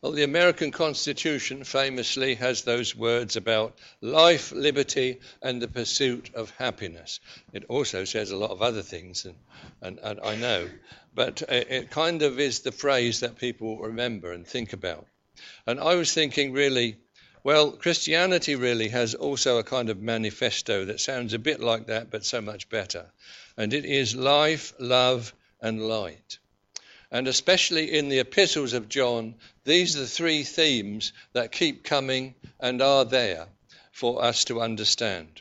Well, the American Constitution famously has those words about life, liberty, and the pursuit of happiness. It also says a lot of other things, and I know, but it kind of is the phrase that people remember and think about. And I was thinking, really, well, Christianity really has also a kind of manifesto that sounds a bit like that, but so much better. And it is life, love, and light. And especially in the epistles of John, these are the three themes that keep coming and are there for us to understand.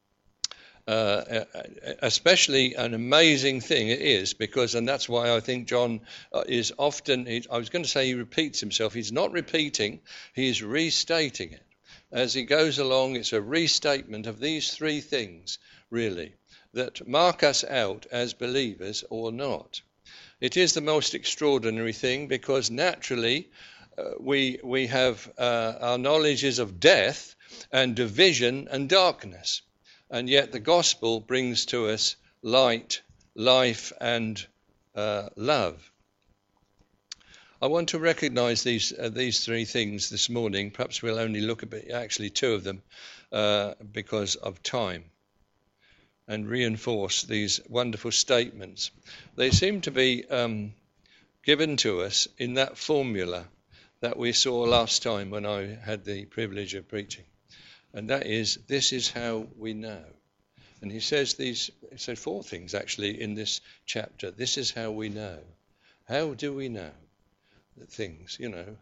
Especially an amazing thing it is, because, and that's why I think John is often, I was going to say he repeats himself. He's not repeating, he's restating it. As he goes along, it's a restatement of these three things, really, that mark us out as believers or not. It is the most extraordinary thing, because naturally we have our knowledge is of death and division and darkness, and yet the gospel brings to us light, life, and love. I want to recognize these three things this morning. Perhaps we'll only look at actually two of them because of time, and reinforce these wonderful statements. They seem to be given to us in that formula that we saw last time when I had the privilege of preaching. And that is, this is how we know. And he says four things actually in this chapter. This is how we know. How do we know that things,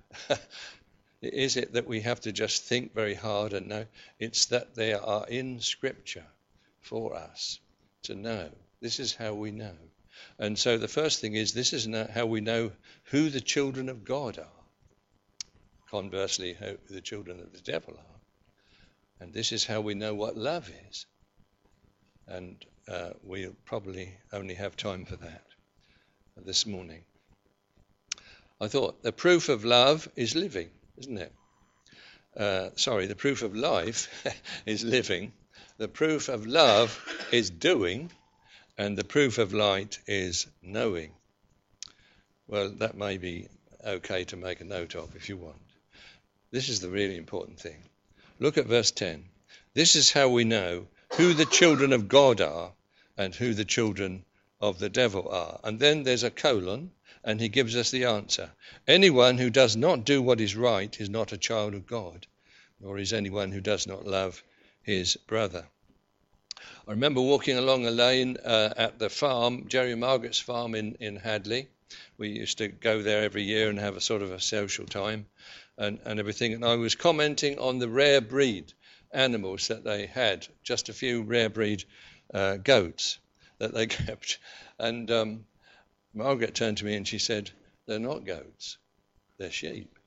Is it that we have to just think very hard and know? It's that they are in Scripture for us to know. This is how we know. And so the first thing is, this is how we know who the children of God are. Conversely, who the children of the devil are. And this is how we know what love is. And we'll probably only have time for that this morning. I thought the proof of love is living, isn't it? The proof of life is living. The proof of love is doing, and the proof of light is knowing. Well, that may be okay to make a note of if you want. This is the really important thing. Look at verse 10. This is how we know who the children of God are and who the children of the devil are. And then there's a colon, and he gives us the answer. Anyone who does not do what is right is not a child of God, nor is anyone who does not love his brother. I remember walking along a lane at the farm, Jerry and Margaret's farm in Hadley. We used to go there every year and have a sort of a social time and everything. And I was commenting on the rare breed animals that they had, just a few rare breed goats that they kept. And Margaret turned to me and she said, "They're not goats, they're sheep."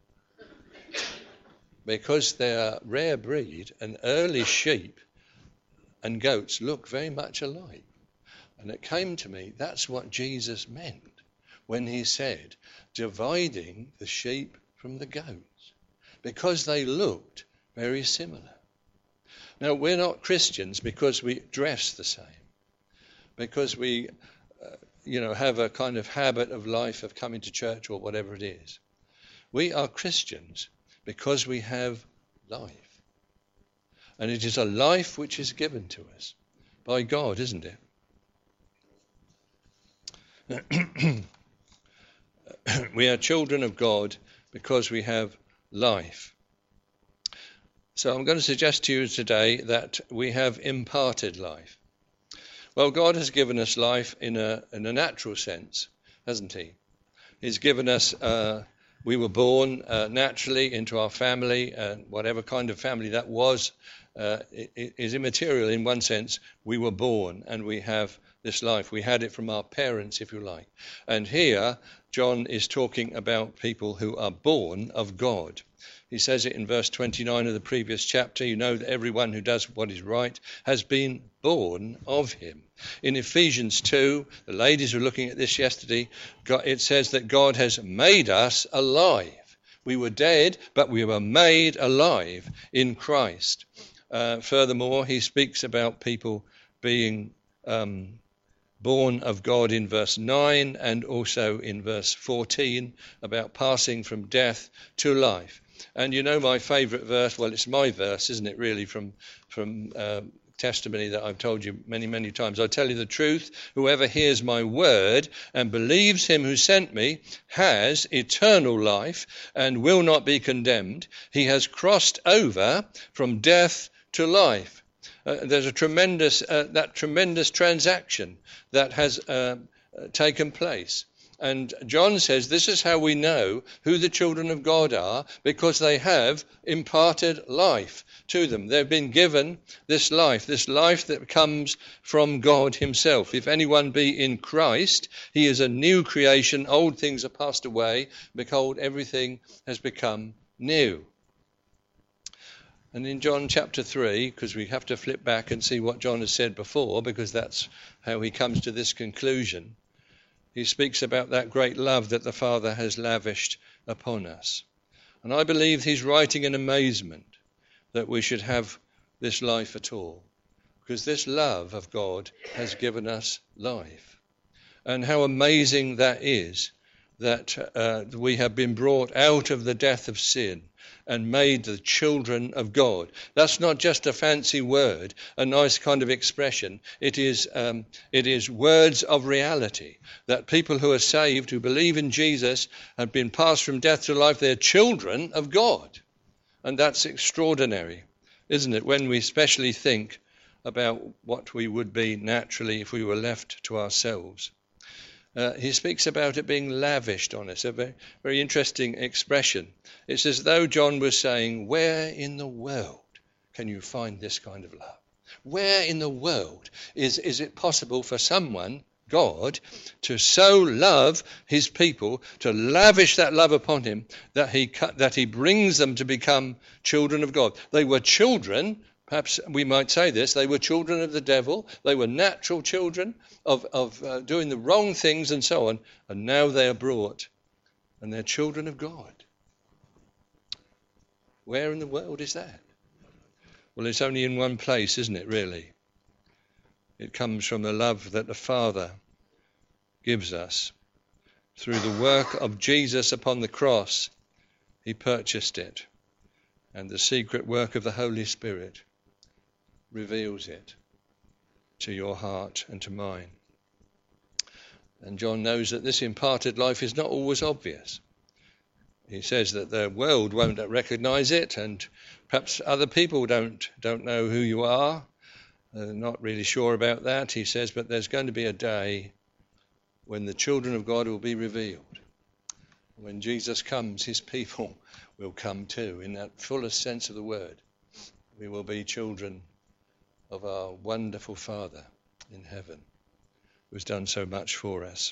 Because they're rare breed, and early sheep and goats look very much alike. And it came to me, that's what Jesus meant when he said, dividing the sheep from the goats, because they looked very similar. Now, we're not Christians because we dress the same, because we, have a kind of habit of life of coming to church or whatever it is. We are Christians because we have life. And it is a life which is given to us by God, isn't it? We are children of God because we have life. So I'm going to suggest to you today that we have imparted life. Well, God has given us life in a natural sense, hasn't he? He's given us, we were born naturally into our family, and whatever kind of family that was is immaterial in one sense. We were born and we have this life. We had it from our parents, if you like. And here, John is talking about people who are born of God. He says it in verse 29 of the previous chapter. You know that everyone who does what is right has been born of him. In Ephesians 2, the ladies were looking at this yesterday, it says that God has made us alive. We were dead, but we were made alive in Christ. Furthermore, he speaks about people being born of God in verse 9 and also in verse 14 about passing from death to life. And you know my favourite verse, well, it's my verse, isn't it, really, from testimony that I've told you many, many times. I tell you the truth, whoever hears my word and believes him who sent me has eternal life and will not be condemned. He has crossed over from death to life. There's a tremendous transaction that has taken place. And John says this is how we know who the children of God are, because they have imparted life to them. They've been given this life that comes from God himself. If anyone be in Christ, he is a new creation. Old things are passed away. Behold, everything has become new. And in John chapter 3, because we have to flip back and see what John has said before, because that's how he comes to this conclusion. He speaks about that great love that the Father has lavished upon us. And I believe he's writing in amazement that we should have this life at all, because this love of God has given us life. And how amazing that is, that we have been brought out of the death of sin and made the children of God. That's not just a fancy word, a nice kind of expression. It is words of reality, that people who are saved, who believe in Jesus, have been passed from death to life. They're children of God. And that's extraordinary, isn't it, when we especially think about what we would be naturally if we were left to ourselves. He speaks about it being lavished on us, a very, very interesting expression. It's as though John was saying, where in the world can you find this kind of love? Where in the world is it possible for someone, God, to so love his people, to lavish that love upon him, that he brings them to become children of God? They were children. Perhaps we might say this, they were children of the devil, they were natural children of doing the wrong things and so on, and now they are brought, and they're children of God. Where in the world is that? Well, it's only in one place, isn't it, really? It comes from the love that the Father gives us. Through the work of Jesus upon the cross, he purchased it, and the secret work of the Holy Spirit reveals it to your heart and to mine. And John knows that this imparted life is not always obvious. He says that the world won't recognize it, and perhaps other people don't know who you are. They're not really sure about that, he says, but there's going to be a day when the children of God will be revealed. When Jesus comes, his people will come too, in that fullest sense of the word. We will be children of our wonderful Father in heaven, who's done so much for us.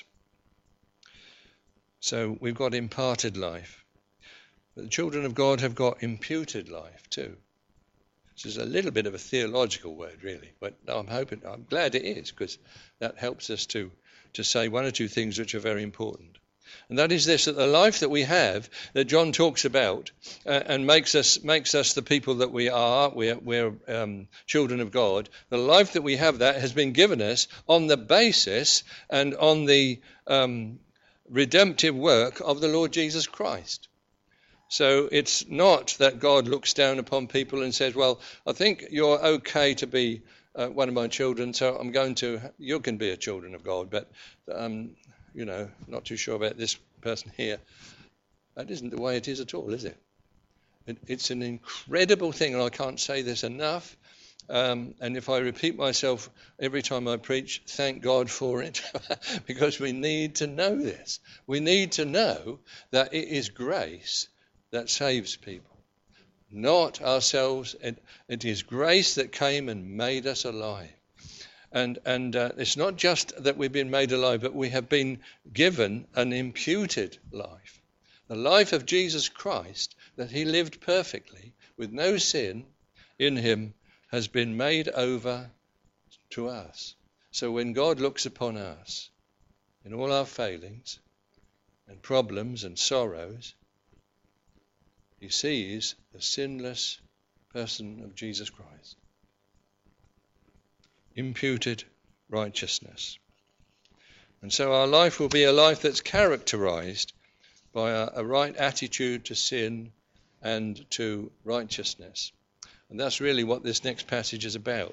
So we've got imparted life. But the children of God have got imputed life too. This is a little bit of a theological word, really, but I'm glad it is, because that helps us to say one or two things which are very important. And that is this, that the life that we have, that John talks about, and makes us the people that we are, we're children of God, the life that we have, that has been given us on the basis and on the redemptive work of the Lord Jesus Christ. So it's not that God looks down upon people and says, well, I think you're okay to be one of my children, so you can be a children of God, but not too sure about this person here. That isn't the way it is at all, is it? It's an incredible thing, and I can't say this enough. And if I repeat myself every time I preach, thank God for it, because we need to know this. We need to know that it is grace that saves people, not ourselves. It is grace that came and made us alive. And it's not just that we've been made alive, but we have been given an imputed life. The life of Jesus Christ, that he lived perfectly with no sin in him, has been made over to us. So when God looks upon us in all our failings and problems and sorrows, he sees the sinless person of Jesus Christ. Imputed righteousness. And so our life will be a life that's characterized by a right attitude to sin and to righteousness. And that's really what this next passage is about.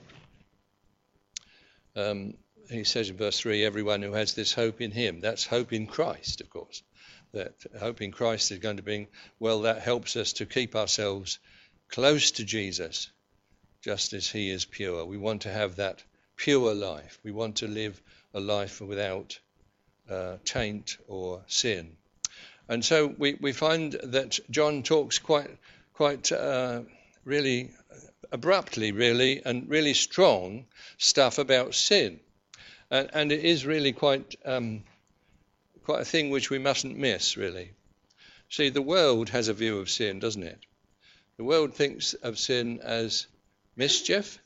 He says in verse 3, everyone who has this hope in him, that's hope in Christ, of course. That hope in Christ is going to bring, well, that helps us to keep ourselves close to Jesus, just as he is pure. We want to have that pure life. We want to live a life without taint or sin. And so we find that John talks quite really abruptly, really, and really strong stuff about sin. And it is really quite a thing which we mustn't miss, really. See, the world has a view of sin, doesn't it? The world thinks of sin as mischief.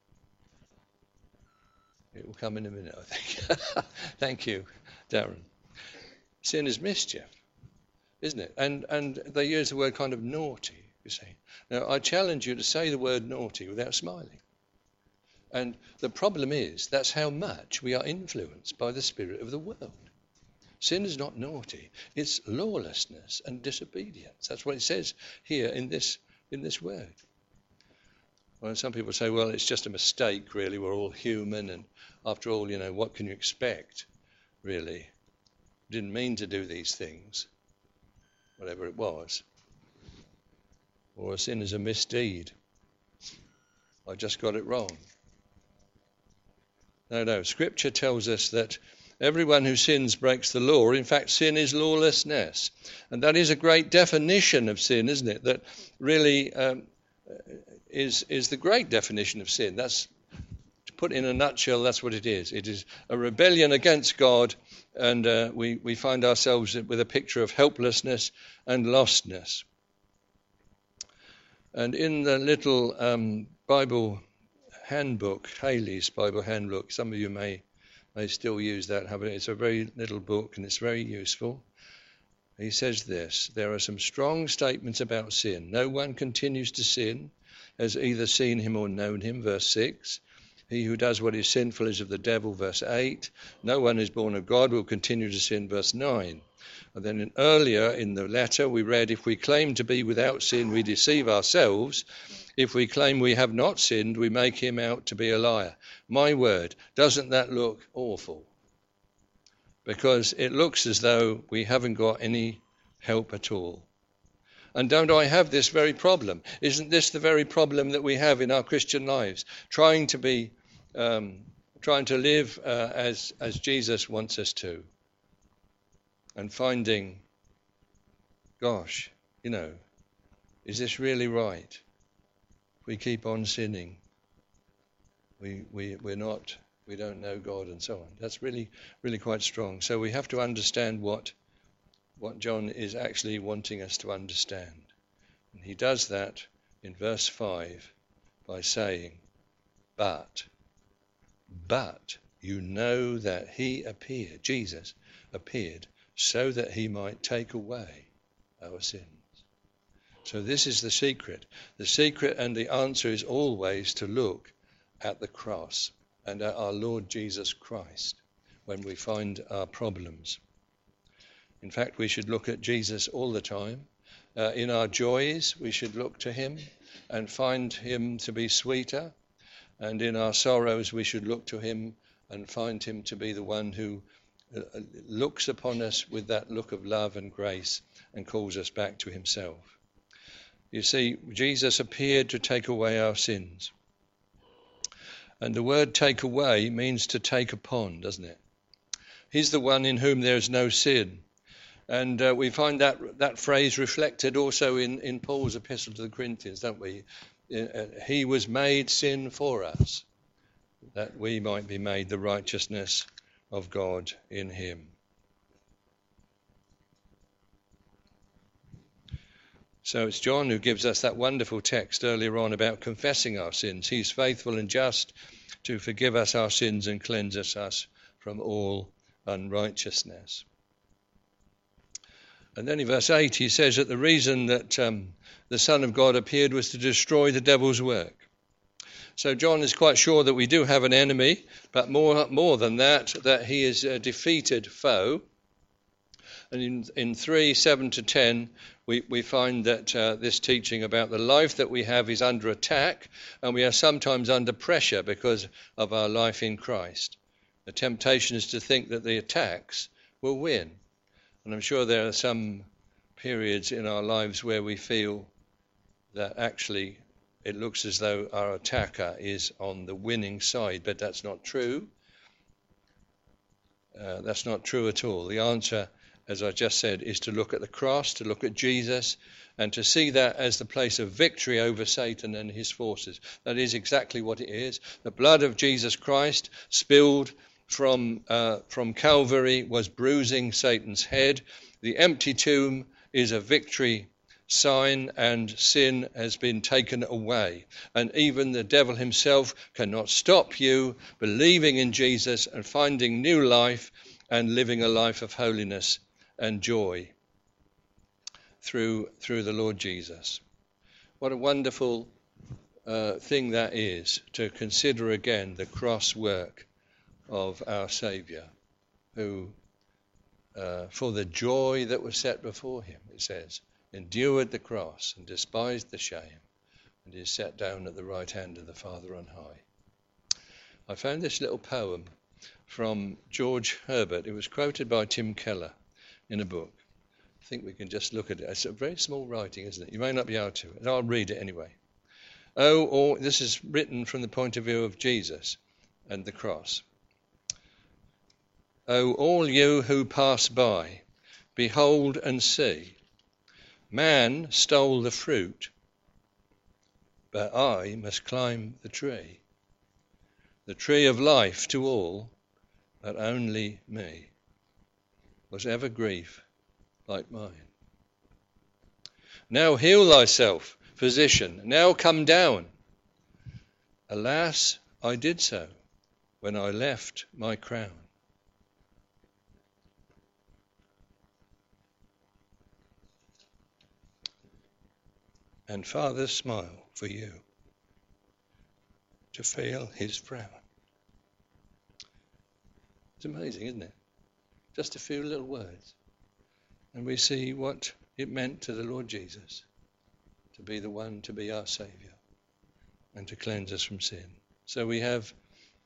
It will come in a minute, I think. Thank you, Darren. Sin is mischief, isn't it? And they use the word kind of naughty, you see. Now, I challenge you to say the word naughty without smiling. And the problem is, that's how much we are influenced by the spirit of the world. Sin is not naughty. It's lawlessness and disobedience. That's what it says here in this word. Well, some people say, well, it's just a mistake, really. We're all human. And after all, what can you expect, really? Didn't mean to do these things, whatever it was. Or a sin is a misdeed. I just got it wrong. No. Scripture tells us that everyone who sins breaks the law. In fact, sin is lawlessness. And that is a great definition of sin, isn't it? That really is the great definition of sin. That's, to put in a nutshell, that's what it is. It is a rebellion against God, and we find ourselves with a picture of helplessness and lostness. And in the little Bible handbook, Haley's Bible handbook, some of you may still use that. It's a very little book and it's very useful. He says this: there are some strong statements about sin. No one continues to sin, has either seen him or known him, verse 6. He who does what is sinful is of the devil, verse 8. No one who is born of God will continue to sin, verse 9. And then earlier in the letter we read, if we claim to be without sin, we deceive ourselves. If we claim we have not sinned, we make him out to be a liar. My word, doesn't that look awful? Because it looks as though we haven't got any help at all. And don't I have this very problem? Isn't this the very problem that we have in our Christian lives? Trying to live as Jesus wants us to. And finding, gosh, is this really right? We keep on sinning. We don't know God and so on. That's really, really quite strong. So we have to understand what John is actually wanting us to understand. And he does that in verse 5 by saying, but you know that he appeared, Jesus appeared, so that he might take away our sins. So this is the secret. The secret and the answer is always to look at the cross and at our Lord Jesus Christ when we find our problems. In fact, we should look at Jesus all the time. In our joys, we should look to him and find him to be sweeter. And in our sorrows, we should look to him and find him to be the one who looks upon us with that look of love and grace and calls us back to himself. You see, Jesus appeared to take away our sins. And the word take away means to take upon, doesn't it? He's the one in whom there is no sin. And we find that phrase reflected also in Paul's epistle to the Corinthians, don't we? He was made sin for us, that we might be made the righteousness of God in him. So it's John who gives us that wonderful text earlier on about confessing our sins. He's faithful and just to forgive us our sins and cleanse us from all unrighteousness. And then in verse 8 he says that the reason that the Son of God appeared was to destroy the devil's work. So John is quite sure that we do have an enemy, but more than that he is a defeated foe. And in 3:7-10, we find that this teaching about the life that we have is under attack, and we are sometimes under pressure because of our life in Christ. The temptation is to think that the attacks will win. And I'm sure there are some periods in our lives where we feel that actually it looks as though our attacker is on the winning side, but that's not true. That's not true at all. The answer, as I just said, is to look at the cross, to look at Jesus, and to see that as the place of victory over Satan and his forces. That is exactly what it is. The blood of Jesus Christ spilled from Calvary was bruising Satan's head. The empty tomb is a victory sign, and sin has been taken away. And even the devil himself cannot stop you believing in Jesus and finding new life and living a life of holiness and joy through the Lord Jesus. What a wonderful thing that is, to consider again the cross work of our Saviour, who for the joy that was set before him, it says, endured the cross and despised the shame, and is set down at the right hand of the Father on high. I found this little poem from George Herbert. It was quoted by Tim Keller in a book. I think we can just look at it. It's a very small writing, isn't it? You may not be able to, and I'll read it anyway. This is written from the point of view of Jesus and the cross. Oh, all you who pass by, behold and see. Man stole the fruit, but I must climb the tree of life to all, but only me. Was ever grief like mine? Now heal thyself, physician, now come down. Alas, I did so when I left my crown. And Father smile for you to feel his frown. It's amazing, isn't it? Just a few little words. And we see what it meant to the Lord Jesus to be the one to be our Saviour and to cleanse us from sin. So we have,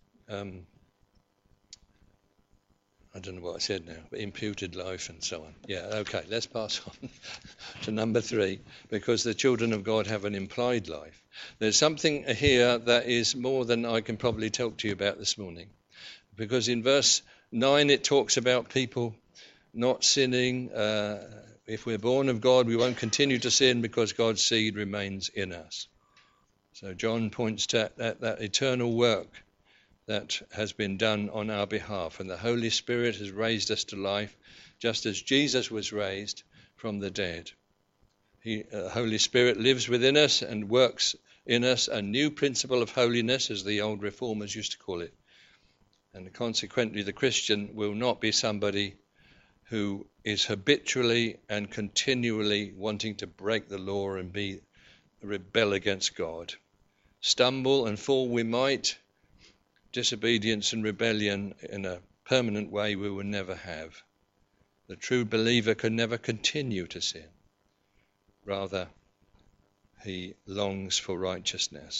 I don't know what I said now, but imputed life and so on. Yeah, okay, let's pass on to number 3, because the children of God have an implied life. There's something here that is more than I can probably talk to you about this morning, because in verse 9 it talks about people not sinning. If we're born of God, we won't continue to sin because God's seed remains in us. So John points to that eternal work that has been done on our behalf, and the Holy Spirit has raised us to life just as Jesus was raised from the dead. The Holy Spirit lives within us and works in us a new principle of holiness, as the old reformers used to call it. And consequently, the Christian will not be somebody who is habitually and continually wanting to break the law and rebel against God. Stumble and fall we might. Disobedience and rebellion in a permanent way we will never have. The true believer can never continue to sin. Rather, he longs for righteousness.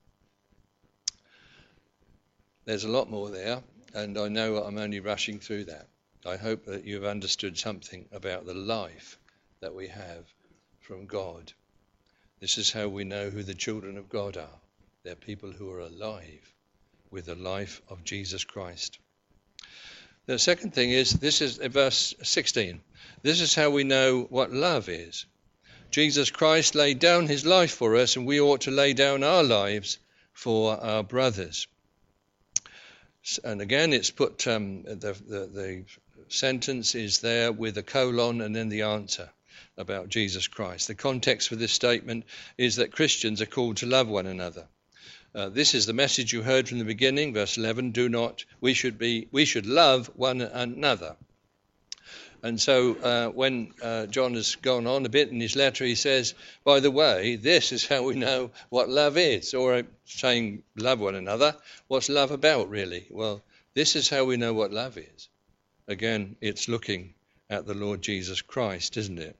There's a lot more there, and I know I'm only rushing through that. I hope that you've understood something about the life that we have from God. This is how we know who the children of God are. They're people who are alive with the life of Jesus Christ. The second thing is, this is verse 16. This is how we know what love is. Jesus Christ laid down his life for us, and we ought to lay down our lives for our brothers. And again, it's put, the sentence is there with a colon and then the answer about Jesus Christ. The context for this statement is that Christians are called to love one another. This is the message you heard from the beginning, verse 11. We should love one another. And so when John has gone on a bit in his letter, he says, by the way, this is how we know what love is. Or saying love one another, what's love about really? Well, this is how we know what love is. Again, it's looking at the Lord Jesus Christ, isn't it?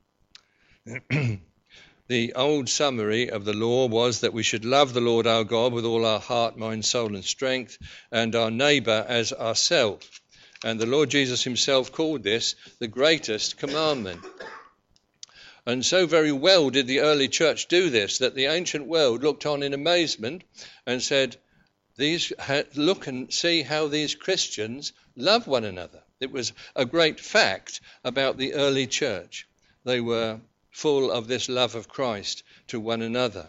The old summary of the law was that we should love the Lord our God with all our heart, mind, soul and strength, and our neighbour as ourselves. And the Lord Jesus himself called this the greatest commandment. And so very well did the early church do this, that the ancient world looked on in amazement and said, look and see how these Christians love one another. It was a great fact about the early church. They were full of this love of Christ to one another.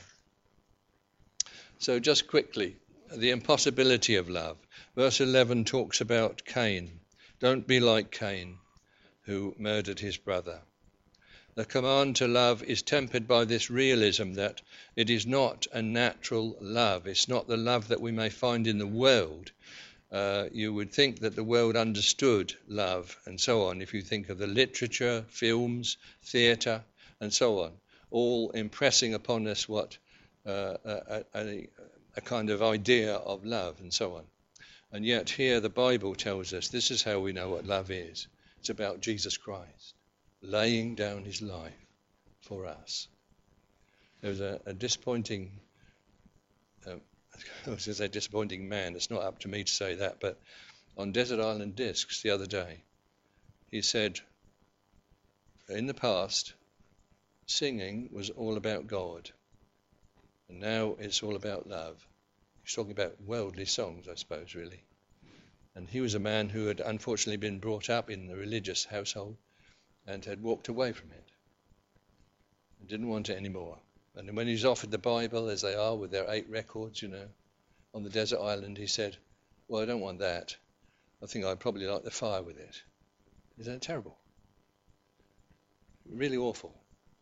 So just quickly, the impossibility of love. Verse 11 talks about Cain. Don't be like Cain, who murdered his brother. The command to love is tempered by this realism that it is not a natural love. It's not the love that we may find in the world. You would think that the world understood love and so on. If you think of the literature, films, theatre, and so on, all impressing upon us what a kind of idea of love and so on. And yet here the Bible tells us this is how we know what love is. It's about Jesus Christ laying down his life for us. There was a disappointing, I was going to say disappointing man. It's not up to me to say that, but on Desert Island Discs the other day, he said, in the past, singing was all about God, and now it's all about love. He's talking about worldly songs, I suppose, really. And he was a man who had unfortunately been brought up in the religious household and had walked away from it and didn't want it anymore. And when he was offered the Bible, as they are with their 8 records, on the desert island, he said, well, I don't want that. I think I'd probably like the fire with it. Isn't that terrible? Really awful.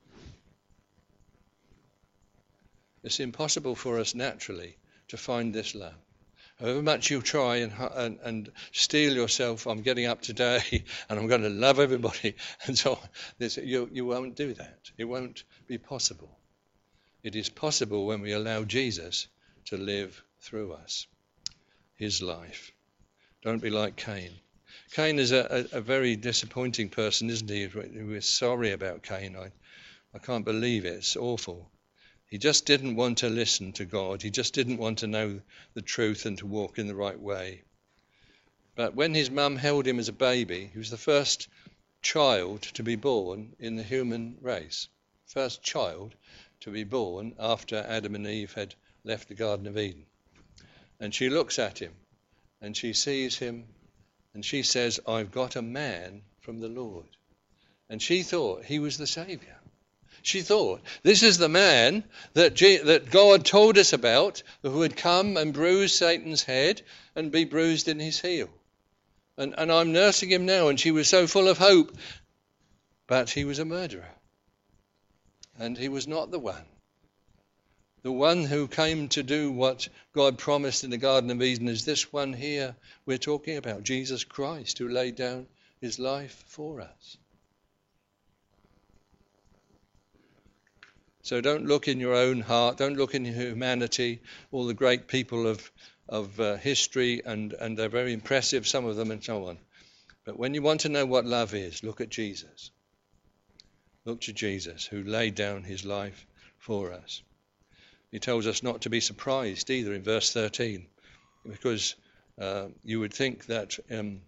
It's impossible for us naturally to find this love. However much you try and steel yourself, I'm getting up today and I'm going to love everybody and so on, you won't do that. It won't be possible. It is possible when we allow Jesus to live through us, his life. Don't be like Cain. Cain is a very disappointing person, isn't he? We're sorry about Cain. I can't believe it. It's awful. He just didn't want to listen to God. He just didn't want to know the truth and to walk in the right way. But when his mum held him as a baby, he was the first child to be born in the human race. First child to be born after Adam and Eve had left the Garden of Eden. And she looks at him and she sees him and she says, I've got a man from the Lord. And she thought he was the Saviour. She thought, this is the man that God told us about, who would come and bruise Satan's head and be bruised in his heel. And I'm nursing him now, and she was so full of hope. But he was a murderer. And he was not the one. The one who came to do what God promised in the Garden of Eden is this one here we're talking about, Jesus Christ, who laid down his life for us. So don't look in your own heart, don't look in humanity, all the great people of history, and they're very impressive, some of them and so on. But when you want to know what love is, look at Jesus. Look to Jesus, who laid down his life for us. He tells us not to be surprised either in verse 13, because you would think that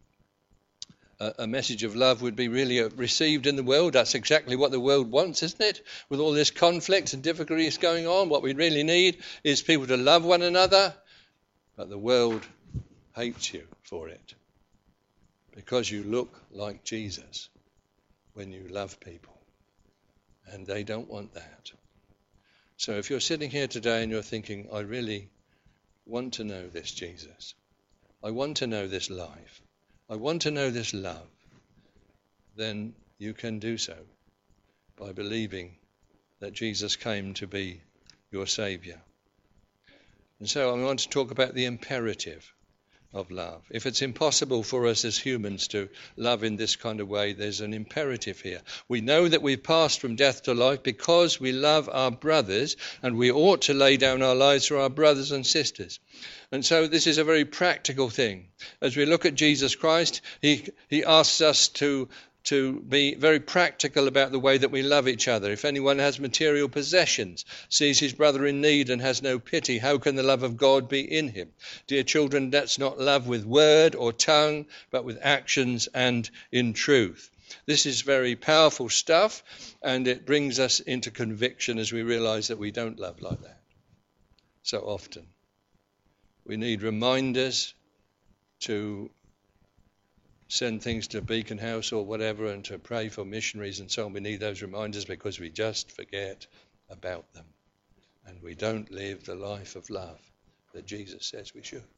a message of love would be really received in the world. That's exactly what the world wants, isn't it? With all this conflict and difficulties going on, what we really need is people to love one another. But the world hates you for it because you look like Jesus when you love people. And they don't want that. So if you're sitting here today and you're thinking, I really want to know this Jesus. I want to know this life. I want to know this love, then you can do so by believing that Jesus came to be your Saviour. And so I want to talk about the imperative. of love. If it's impossible for us as humans to love in this kind of way, there's an imperative here. We know that we've passed from death to life because we love our brothers, and we ought to lay down our lives for our brothers and sisters. And so this is a very practical thing. As we look at Jesus Christ, he asks us to be very practical about the way that we love each other. If anyone has material possessions, sees his brother in need and has no pity, how can the love of God be in him? Dear children, let's not love with word or tongue, but with actions and in truth. This is very powerful stuff, and it brings us into conviction as we realize that we don't love like that so often. We need reminders to send things to Beacon House or whatever, and to pray for missionaries and so on. We need those reminders because we just forget about them. And we don't live the life of love that Jesus says we should.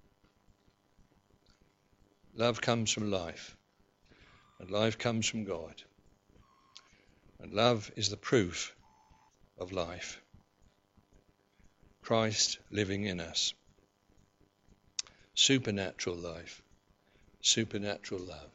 Love comes from life. And life comes from God. And love is the proof of life. Christ living in us. Supernatural life. Supernatural love.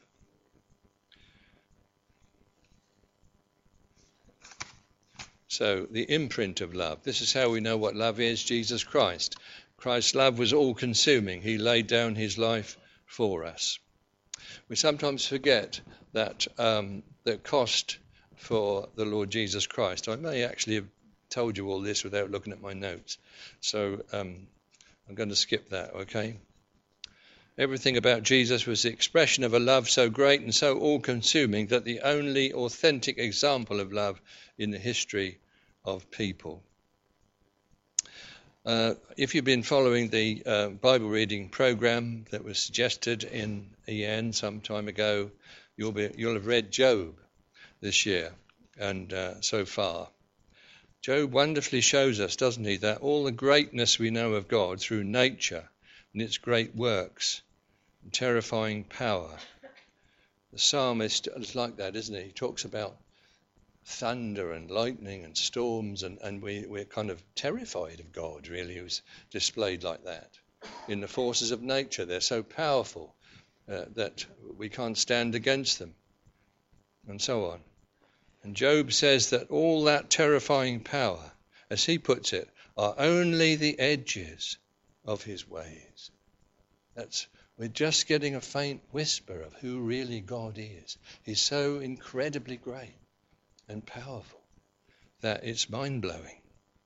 So the imprint of love. This is how we know what love is. Jesus Christ. Christ's love was all-consuming. He laid down his life for us. We sometimes forget that the cost for the Lord Jesus Christ. I may actually have told you all this without looking at my notes. So I'm going to skip that, okay? Everything about Jesus was the expression of a love so great and so all-consuming that the only authentic example of love in the history of people. If you've been following the Bible reading program that was suggested in EN some time ago, you'll have read Job this year and so far. Job wonderfully shows us, doesn't he, that all the greatness we know of God through nature and its great works, terrifying power. The psalmist is like that, isn't he? He talks about thunder and lightning and storms, and we're kind of terrified of God, really, who's displayed like that. In the forces of nature, they're so powerful that we can't stand against them, and so on. And Job says that all that terrifying power, as he puts it, are only the edges of his ways. We're just getting a faint whisper of who really God is. He's so incredibly great and powerful that it's mind-blowing.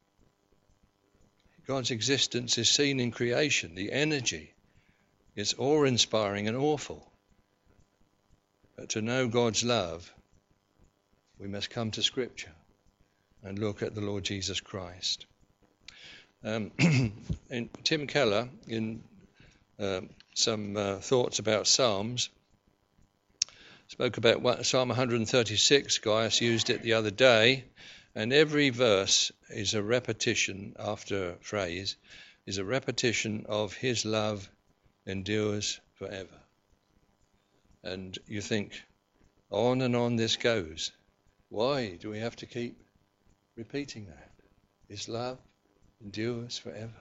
God's existence is seen in creation. The energy is awe-inspiring and awful. But to know God's love, we must come to Scripture and look at the Lord Jesus Christ. And Tim Keller, in some thoughts about Psalms, spoke about Psalm 136. Gaius used it the other day, and every verse is a repetition, after phrase, is a repetition of his love endures forever. And you think, on and on this goes. Why do we have to keep repeating that? His love endures forever.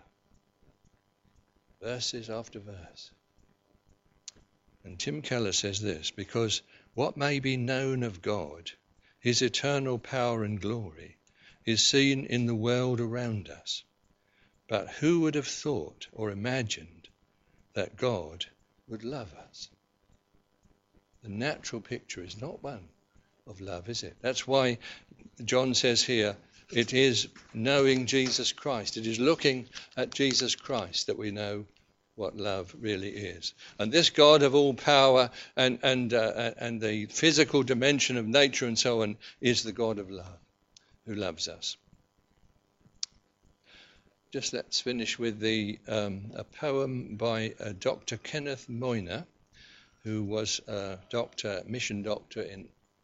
Verses after verse. And Tim Keller says this, because what may be known of God, his eternal power and glory, is seen in the world around us. But who would have thought or imagined that God would love us? The natural picture is not one of love, is it? That's why John says here, it is knowing Jesus Christ. It is looking at Jesus Christ that we know what love really is. And this God of all power and the physical dimension of nature and so on is the God of love, who loves us. Just let's finish with a poem by Dr. Kenneth Moyner, who was a mission doctor in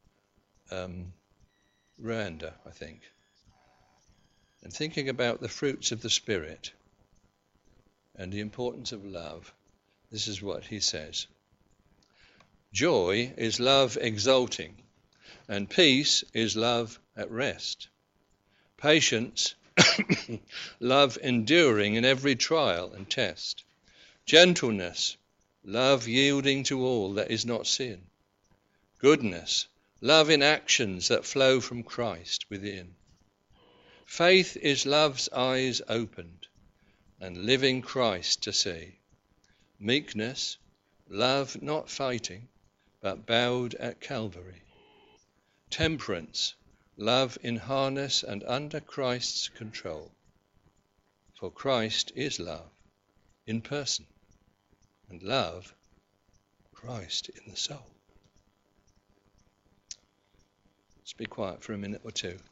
Rwanda, I think. And thinking about the fruits of the Spirit and the importance of love, this is what he says. Joy is love exulting, and peace is love at rest. Patience, love enduring in every trial and test. Gentleness, love yielding to all that is not sin. Goodness, love in actions that flow from Christ within. Faith is love's eyes opened and living Christ to see. Meekness, love not fighting, but bowed at Calvary. Temperance, love in harness and under Christ's control. For Christ is love in person, and love, Christ in the soul. Let's be quiet for a minute or two.